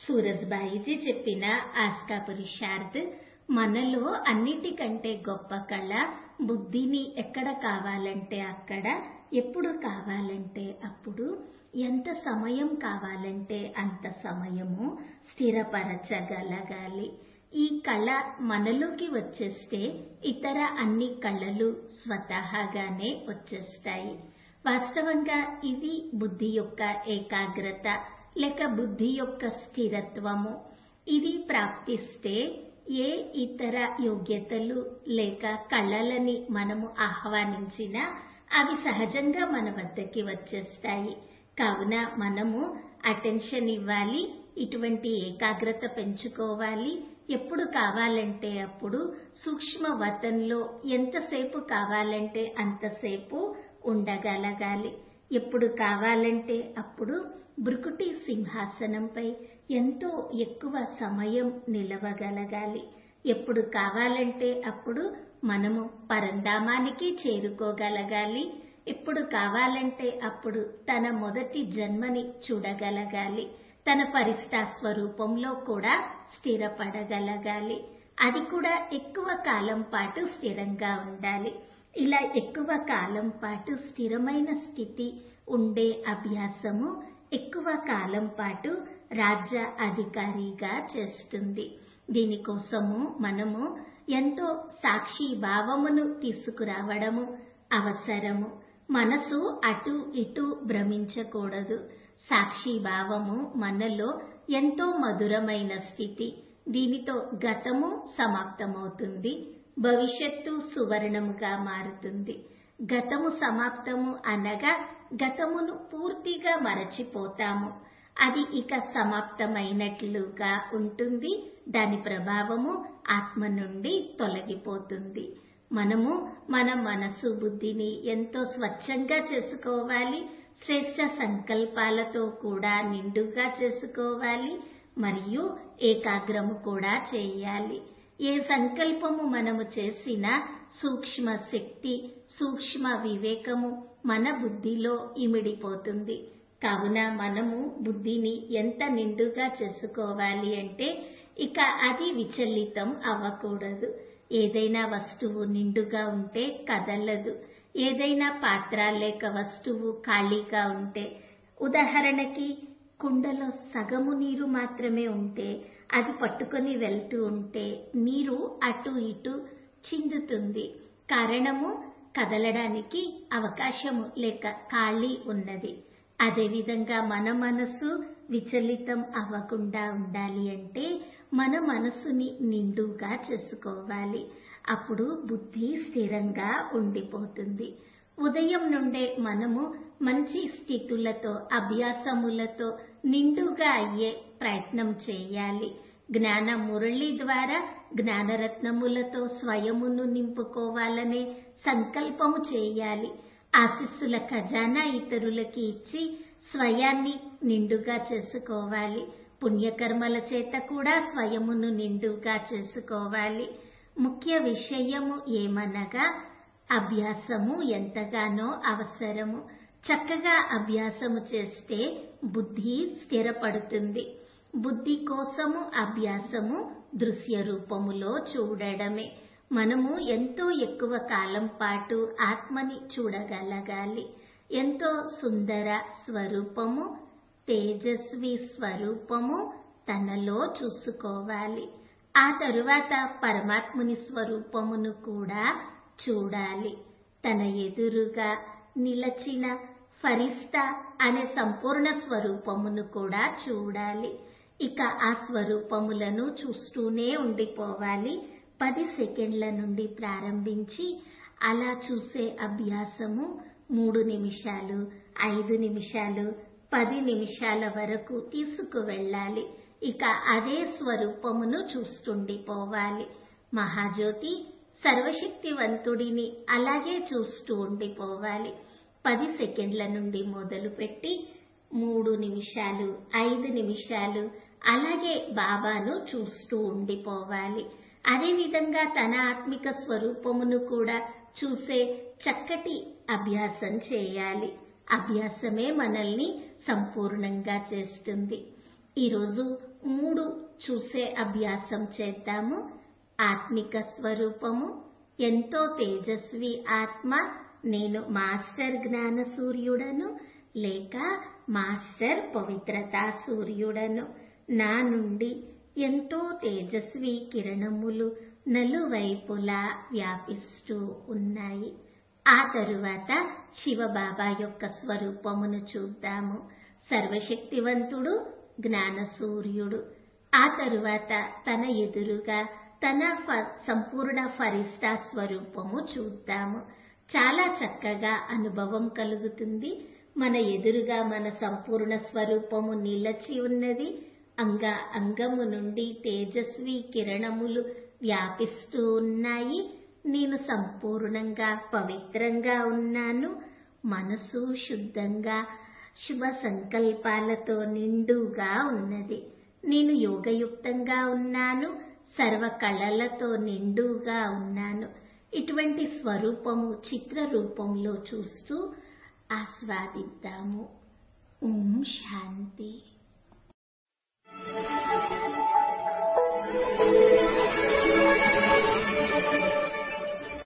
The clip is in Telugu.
సూరజ్బాయిజీ చెప్పిన ఆస్కా పురుషార్థ్, మనలో అన్నిటికంటే గొప్ప కళ బుద్ధిని ఎక్కడ కావాలంటే అక్కడ, ఎప్పుడు కావాలంటే అప్పుడు, ఎంత సమయం కావాలంటే అంత సమయము స్థిరపరచగలగాలి. ఈ కళ మనలోకి వచ్చేస్తే ఇతర అన్ని కళలు స్వతహాగానే వచ్చేస్తాయి. వాస్తవంగా ఇది బుద్ధి యొక్క ఏకాగ్రత లేక బుద్ధి యొక్క స్థిరత్వము. ఇది ప్రాప్తిస్తే ఏ ఇతర యోగ్యతలు లేక కళలని మనము ఆహ్వానించినా అవి సహజంగా మన వద్దకి వచ్చేస్తాయి. కావున మనము అటెన్షన్ ఇవ్వాలి, ఇటువంటి ఏకాగ్రత పెంచుకోవాలి. ఎప్పుడు కావాలంటే అప్పుడు సూక్ష్మ వతంలో ఎంతసేపు కావాలంటే అంతసేపు ఉండగలగాలి. ఎప్పుడు కావాలంటే అప్పుడు భృకుటి సింహాసనంపై ఎంతో ఎక్కువ సమయం నిలవగలగాలి. ఎప్పుడు కావాలంటే అప్పుడు మనము పరంధామానికి చేరుకోగలగాలి. ఎప్పుడు కావాలంటే అప్పుడు తన మొదటి జన్మని చూడగలగాలి. తన ఫరిస్తా స్వరూపంలో కూడా స్థిరపడగలగాలి. అది కూడా ఎక్కువ కాలం పాటు స్థిరంగా ఉండాలి. ఇలా ఎక్కువ కాలం పాటు స్థిరమైన స్థితి ఉండే అభ్యాసము ఎక్కువ కాలం పాటు రాజ్య అధికారిగా చేస్తుంది. దీనికోసము మనము ఎంతో సాక్షి భావమును తీసుకురావడము అవసరము. మనసు అటు ఇటు భ్రమించకూడదు. సాక్షి భావము మనలో ఎంతో మధురమైన స్థితి. దీనితో గతము సమాప్తమవుతుంది, భవిష్యత్తు సువర్ణముగా మారుతుంది. గతము సమాప్తము అనగా గతమును పూర్తిగా మరచిపోతాము. అది ఇక సమాప్తమైనట్లుగా ఉంటుంది. దాని ప్రభావము ఆత్మ నుండి తొలగిపోతుంది. మనము మన మనసు బుద్ధిని ఎంతో స్వచ్ఛంగా చేసుకోవాలి. శ్రేష్ట సంకల్పాలతో కూడా నిండుగా చేసుకోవాలి. మరియు ఏకాగ్రము కూడా చేయాలి. ఏ సంకల్పము మనము చేసినా సూక్ష్మ శక్తి, సూక్ష్మ వివేకము మన బుద్ధిలో ఇమిడిపోతుంది. కావున మనము బుద్ధిని ఎంత నిండుగా చేసుకోవాలి అంటే ఇక అది విచలితం అవ్వకూడదు. ఏదైనా వస్తువు నిండుగా ఉంటే కదలదు. ఏదైనా పాత్ర లేక వస్తువు ఖాళీగా ఉంటే, ఉదాహరణకి కుండలో సగము నీరు మాత్రమే ఉంటే, అది పట్టుకొని వెళ్తూ ఉంటే నీరు అటు ఇటు చిందుతుంది. కారణము కదలడానికి అవకాశము లేక ఖాళీ ఉన్నది. అదేవిధంగా మన మనసు విచలితం అవ్వకుండా ఉండాలి అంటే మన మనసుని నిండుగా చేసుకోవాలి. అప్పుడు బుద్ధి స్థిరంగా ఉండిపోతుంది. ఉదయం నుండే మనము మంచి స్థితులతో, అభ్యాసములతో నిండుగా అయ్యే ప్రయత్నం చేయాలి. జ్ఞాన మురళి ద్వారా జ్ఞానరత్నములతో స్వయమును నింపుకోవాలనే సంకల్పము చేయాలి. ఆశీస్సుల ఖజానా ఇతరులకి ఇచ్చి స్వయాన్ని నిండుగా చేసుకోవాలి. పుణ్యకర్మల చేత కూడా స్వయమును నిండుగా చేసుకోవాలి. ముఖ్య విషయము ఏమనగా అభ్యాసము ఎంతగానో అవసరము. చక్కగా అభ్యాసము చేస్తే బుద్ధి స్థిరపడుతుంది. బుద్ధి కోసము అభ్యాసము దృశ్య రూపములో చూడడమే. మనము ఎంతో ఎక్కువ కాలం పాటు ఆత్మని చూడగలగాలి. ఎంతో సుందర స్వరూపము, తేజస్వి స్వరూపము తనలో చూసుకోవాలి. ఆ తరువాత పరమాత్ముని స్వరూపమును కూడా చూడాలి. తన ఎదురుగా నిలచిన ఫరిస్తా అనే సంపూర్ణ స్వరూపమును కూడా చూడాలి. ఇక ఆ స్వరూపములను చూస్తూనే ఉండిపోవాలి. 10 సెకండ్ల నుండి ప్రారంభించి అలా చూసే అభ్యాసము 3 నిమిషాలు, 5 నిమిషాలు, 10 నిమిషాల వరకు తీసుకువెళ్ళాలి. ఇక అదే స్వరూపమును చూస్తుండిపోవాలి. మహాజ్యోతి సర్వశక్తివంతుడిని అలాగే చూస్తూ ఉండిపోవాలి. 10 సెకండ్ల నుండి మొదలుపెట్టి 3 నిమిషాలు, 5 నిమిషాలు అలాగే బాబాను చూస్తూ ఉండిపోవాలి. అదేవిధంగా తన ఆత్మిక స్వరూపమును కూడా చూసే చక్కటి అభ్యాసం చేయాలి. అభ్యాసమే మనల్ని సంపూర్ణంగా చేస్తుంది. ఈరోజు 3 చూసే అభ్యాసం చేద్దాము. ఆత్మిక స్వరూపము, ఎంతో తేజస్వి ఆత్మ, నేను మాస్టర్ జ్ఞాన సూర్యుడను లేక మాస్టర్ పవిత్రతా సూర్యుడను. నా నుండి ఎంతో తేజస్వి కిరణములు నలువైపులా వ్యాపిస్తూ ఉన్నాయి. ఆ తరువాత శివబాబా యొక్క స్వరూపమును చూద్దాము. సర్వశక్తివంతుడు, జ్ఞాన సూర్యుడు. ఆ తరువాత తన ఎదురుగా తన సంపూర్ణ ఫరిస్తా స్వరూపము చూద్దాము. చాలా చక్కగా అనుభవం కలుగుతుంది. మన ఎదురుగా మన సంపూర్ణ స్వరూపము నిలచి ఉన్నది. అంగము నుండి తేజస్వి కిరణములు వ్యాపిస్తూ ఉన్నాయి. నేను సంపూర్ణంగా పవిత్రంగా ఉన్నాను. మనసు శుద్ధంగా శుభ సంకల్పాలతో నిండుగా ఉన్నది. నేను యోగయుక్తంగా ఉన్నాను. సర్వ కళలతో నిండుగా ఉన్నాను. ఇటువంటి స్వరూపము చిత్ర రూపంలో చూస్తూ ఆస్వాదిద్దాము. ఓం శాంతి.